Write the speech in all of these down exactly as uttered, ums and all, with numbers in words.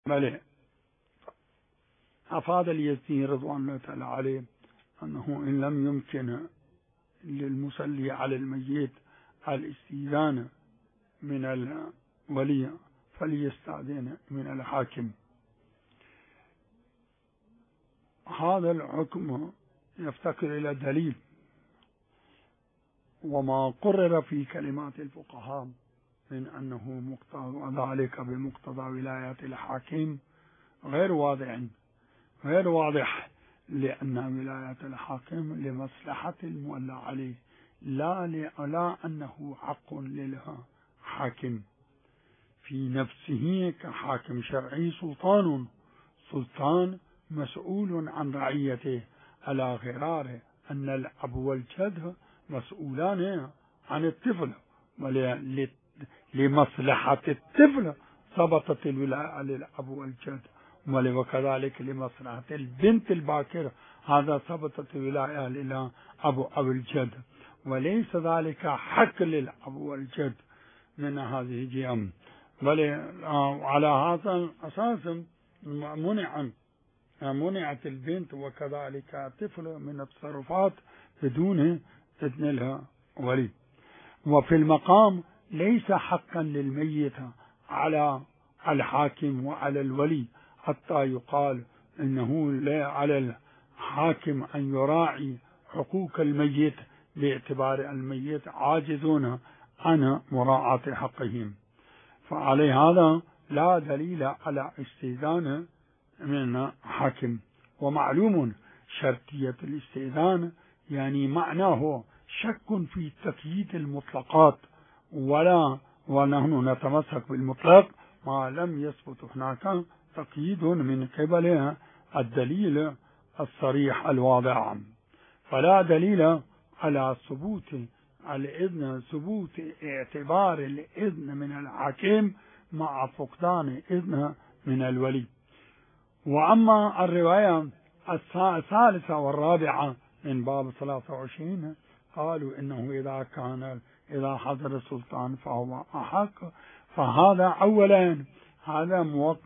بل أفاد اليزدي رضوان الله تعالى عليه أنه إن لم يمكن للمصلي على الميت الاستئذان من الولي فليستأذن من الحاكم. هذا الحكم يفتقر إلى دليل، وما قرر في كلمات الفقهاء من أنه مقتضى ذلك بمقتضى ولاية الحاكم غير واضح غير واضح لأن ولاية الحاكم لمصلحة المولى عليه، لا لا أنه حق للحاكم في نفسه كحاكم شرعي. سلطان سلطان مسؤول عن رعيته، على غرار أن الأب والجد مسؤولان عن الطفل، ولمصلحة الطفل ثبتت الولاية للأب والجد، وكذلك لمصلحة البنت الباكرة هذا ثبتت الولاية للأب أو الجد، وليس ذلك حق للأب والجد من هذه الجهة، بل على هذا الأساس منع منعت البنت وكذلك الطفل من التصرفات بدون إذن الولي. وفي المقام ليس حقا للميت على الحاكم وعلى الولي حتى يقال إنه لا على الحاكم أن يراعي حقوق الميت باعتبار الميت عاجزون عن مراعاة حقهم، فعلى هذا لا دليل على استئذان من حاكم. ومعلوم شرطية الاستئذان يعني معناه شك في تقييد المطلقات، ولا ونحن نتمسك بالمطلق ما لم يثبت هناك تقييد من قبل الدليل الصريح الواضح، فلا دليل على ثبوت الإذن ثبوت اعتبار الإذن من الحاكم مع فقدان إذن من الولي. وأما الرواية الثالثة والرابعة من باب ثلاثة وعشرين قالوا إنه إذا كان إذا حضر السلطان فهو أحق، فهذا أولا هذا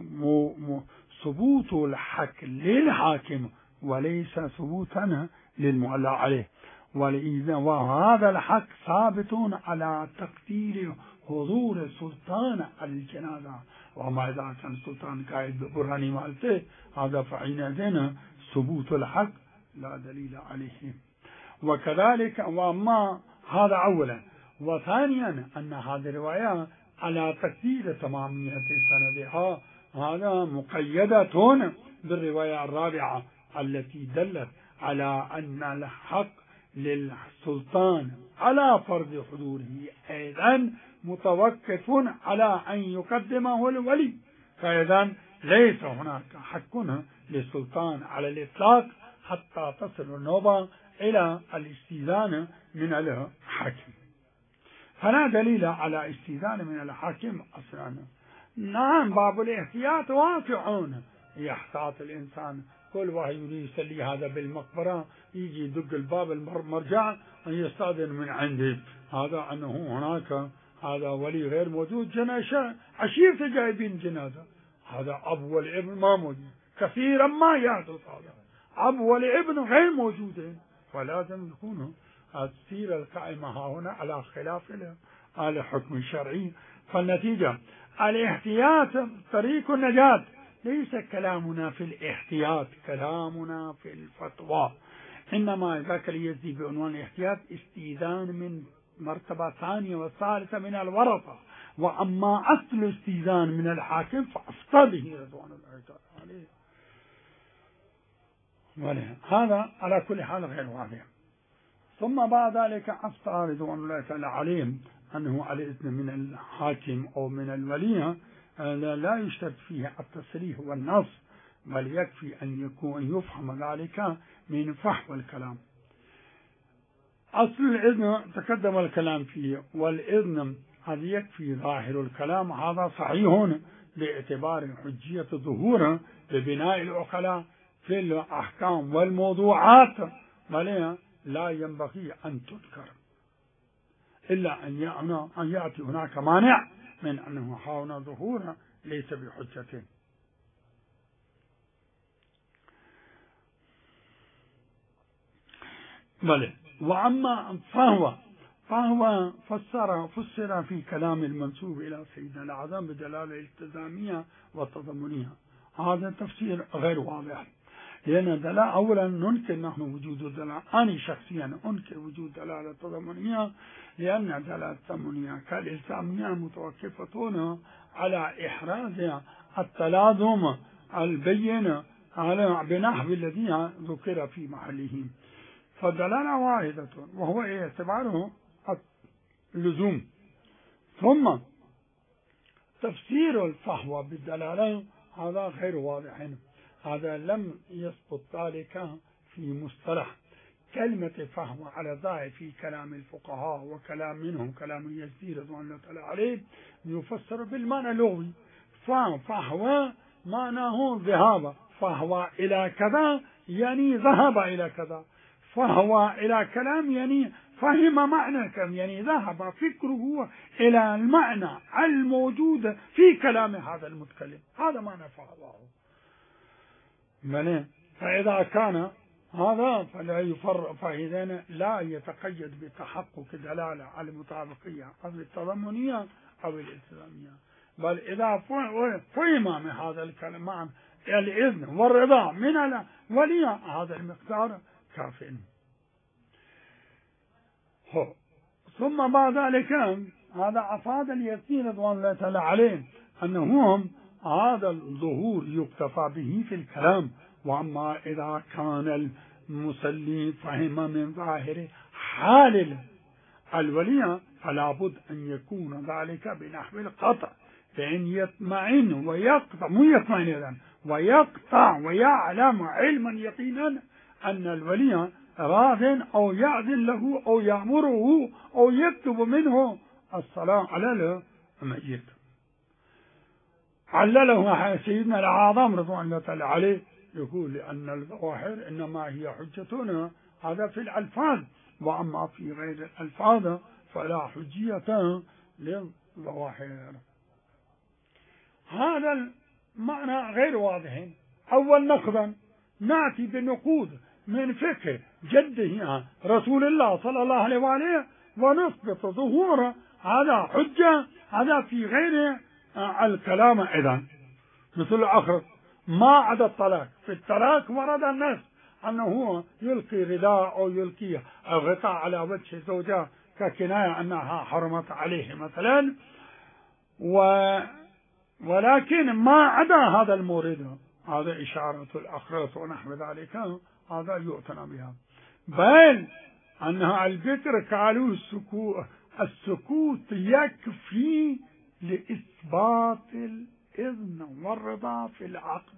ثبوت الحق للحاكم وليس ثبوتا للمولى عليه، وهذا الحق ثابت على تقدير حضور السلطان على الجنازة، وما إذا كان السلطان قاعد ببرهاني مالته هذا فحينئذ ثبوت الحق لا دليل عليه. وكذلك وأما هذا أولا، وثانيا أن هذه الرواية على تقدير تمامية سندها هذا مقيدة بالرواية الرابعة التي دلت على أن الحق للسلطان على فرض حضوره أيضا متوقف على أن يقدمه الولي، فإذا ليس هناك حق للسلطان على الإطلاق حتى تصل النوبة إلى الاستئذان من الحاكم، فلا دليل على استئذان من الحاكم أصلا. نعم باب الاحتياط واقعون، يحتاط الإنسان كل واحد يريد يصلي هذا بالمقبرة يجي يدق الباب المرجع أن يستأذن من عنده، هذا أنه هناك هذا ولي غير موجود، جنازة عشيرة جايبين جنازة، هذا أب والابن ما موجود، كثيرا ما يحدث هذا أب والابن غير موجودين، ولازم يكونوا السيرة القائمة هنا على خلاف الحكم الشرعي. فالنتيجة الاحتياط طريق النجاة، ليس كلامنا في الاحتياط كلامنا في الفتوى، إنما ذاك اليزدي بعنوان الاحتياط استئذان من مرتبة ثانية والثالثة من الورثة، وأما أصل استئذان من الحاكم فأفضله رضوان الله تعالى عليه. هذا على كل حال غير واضح. ثم بعد ذلك أفتى رضوان الله تعالى عليهم أنه على إذن من الحاكم أو من الولي لا يشترط فيه التصريح والنص، بل يكفي أن يكون يفهم ذلك من فحوى الكلام. أصل الإذن تقدم الكلام فيه، والإذن هذا يكفي ظاهر الكلام، هذا صحيح باعتبار حجية ظهوره ببناء العقلاء في الأحكام والموضوعات، بل لا ينبغي أن تذكر إلا أن يأتي هناك مانع من أنه حاول ظهوره ليس بحجة. بلى. وأما فهو فهو فسر فسر في كلام المنسوب إلى سيدنا الأعظم بدلالة التزامية وتضمنية. هذا تفسير غير واضح، لأن دلالة أولا ننكر نحن وجود الدلالة، أنا شخصيا أنكر وجود دلالة تضمنية، لأن دلالة التضمنية كالإلزامية متوقفة على إحراز التلازم البين على بنحو الذي ذكر في محله، فالدلالة واحدة وهو اعتباره اللزوم. ثم تفسير الفهوى بالدلالة هذا غير واضح، هذا لم يثبت ذلك في مصطلح كلمة فهوى على ظاهر في كلام الفقهاء، وكلام منهم كلام يزيد رضوان الله تعالى عليه يفسر بالمعنى اللغوي. فهوى معناه ذهاب، فهوى إلى كذا يعني ذهب إلى كذا، فهوى إلى كلام يعني فهم معنى كم، يعني ذهب فكره إلى المعنى الموجود في كلام هذا المتكلم، هذا معنى فهواه. فإذا كان هذا فلا يفرق، فإذا لا يتقيد بتحقق الدلالة على المطابقية أو التضمنية أو الالتزامية، بل إذا فهم من هذا الكلام معنى الإذن والرضا من الولي هذا المقدار كافٍ. ثم بعد ذلك هذا أفاد اليقين رضوان الله تعالى عليه أنهم هذا الظهور يكتفى به في الكلام، وأما إذا كان المصلي فهم من ظاهر حال الولي فلا بد أن يكون ذلك بنحو القطع، فإن يطمئن ويقطع مو يطمئن ويقطع ويعلم علما يقينا أن الولي راض أو يأذن له أو يأمره أو يكتب منه الصلاة على الميت. علله سيدنا الأعظم رضوان الله تعالى عليه يقول لأن الظواهر إنما هي حجتنا هذا في الألفاظ، وأما في غير الألفاظ فلا حجية للظواهر. هذا المعنى غير واضح. أول نقدا نأتي بنقود من فقه جده رسول الله صلى الله عليه وآله ونثبت ظهور هذا حجة، هذا في غير الكلام أيضا، مثل آخر ما عدا الطلاق. في الطلاق ورد النص أنه يلقي رداء أو يلقي غطاء على وجه زوجة ككناية أنها حرمت عليه مثلا، و ولكن ما عدا هذا المورد هذا إشارة الأخرس ونحو ذلك هذا يؤتنا بها. بل أنها البكر قالوا السكوت السكوت يكفي لإثبات الإذن والرضا في العقد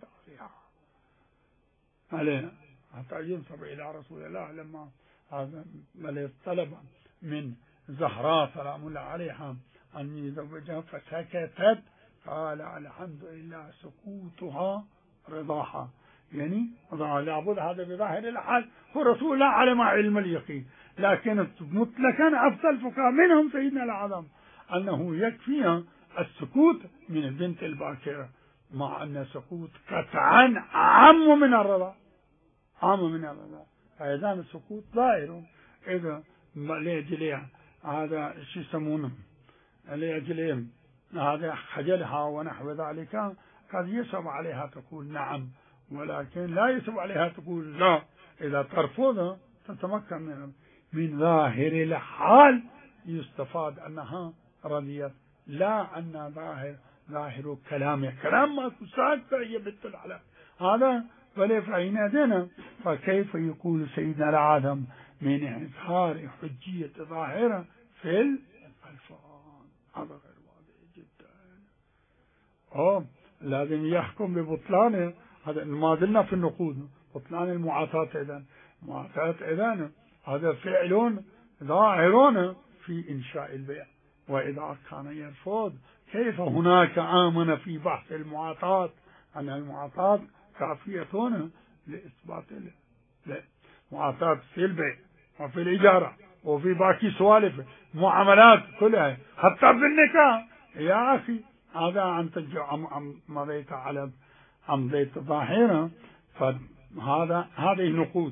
عليها، حتى ينسب إلى رسول الله لما هذا طلب من زهراء سلام الله عليها أن يزوجها فسكتت، قال الحمد لله سكوتها رضاها، يعني لابد هذا بظاهر الحال هو رسول الله على ما علم اليقين، لكن مطلقا أفضل الفقهاء منهم سيدنا الأعظم أنه يكفي السكوت من البنت الباكرة، مع أن السكوت قطعا أعم من الرضا، أعم من الرضا. فإذا السكوت ظاهر إذا لأجل هذا شو يسمونه لأجل هذا خجلها ونحو ذلك قد يصعب عليها تقول نعم، ولكن لا يصعب عليها تقول لا. إذا ترفض تتمكن من من ظاهر الحال يستفاد أنها رضيت، لا أن ظاهر ظاهر كلامه كلام ما تساعد يبتل على هذا. بل فحينئذ فكيف يقول سيدنا الأعظم من إظهار حجية ظاهرة في الألفاظ؟ هذا غير واضح جدا. أوه لازم يحكم ببطلانه. هذا ما زلنا في النقود، بطلان المعاطاة إذن معاطاة إذن هذا فعل ظاهر في إنشاء البيع، وإذا كان يرفض كيف هناك آمن في بحث المعاطاة أن المعاطاة كافية لإثبات المعاطاة في البيع وفي الإجارة وفي باقي سوالف معاملات كلها حتى في النكاح. يا أخي هذا أنت مضيت على أمضيت ظاهرة، فهذا هذه النقود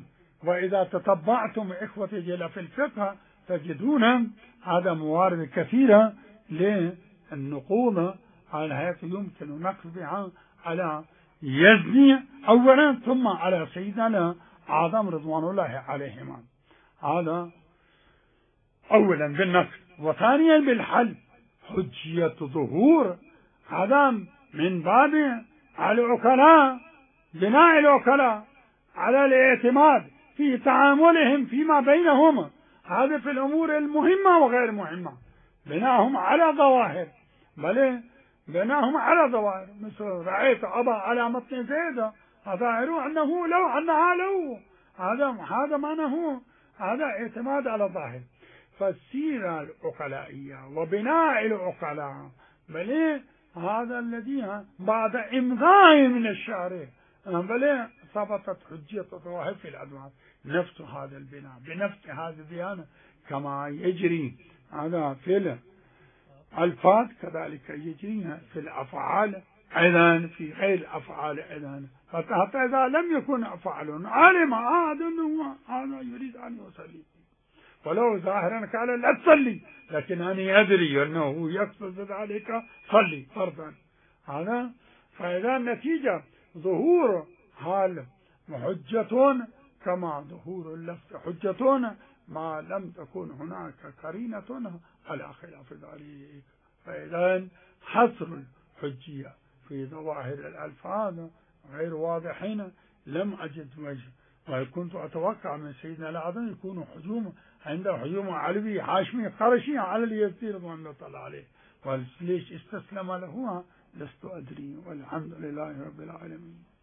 وإذا تتبعتم إخوتي جل في الفقه تجدون هذا موارد كثيرة للنقوض على حيث يمكن نقل بها على يزني أولا ثم على سيدنا أعظم رضوان الله عليهما. هذا أولا بالنقل، وثانيا بالحل حجية ظهور هذا من باب العقلاء، بناء العقلاء على الاعتماد في تعاملهم فيما بينهم، هذا في الأمور المهمة وغير مهمة، بناهم على ظواهر، بل بناهم على ظواهر، مثل رأيت أضع على متن زيد ظاهر أنه لو أنها لو، هذا هذا معناه هذا اعتماد على ظاهر. فالسيرة العقلائية وبناء العقلاء بل هذا الذي بعد إمضاء من الشارع بل ثبتت حجية الظواهر في الأدوار، نفس هذا البناء بنفس هذا الديانة كما يجري هذا في الألفاظ كذلك يجري في الأفعال أيضا، في غير الأفعال أيضا. حتى إذا لم يكن أفعال علم أحد أنه هذا يريد أن يصلي، ولو ظاهرا قال لا تصلي، لكن أنا يدري أنه يقصد ذلك صلي فرضا. هذا فإذا النتيجة ظهور حال حجة كما ظهور اللفظ حجة ما لم تكن هناك قرينة على خلاف ذلك. فإذا حصر الحجية في ظواهر الألفاظ غير واضحين لم أجد وجه، وكنت أتوقع من سيدنا الأعظم يكون حجوم عنده حجوم علوي حاشمي قرشي على اليسير رضوان الله عليه، وليش استسلم له لست أدري، والحمد لله رب العالمين.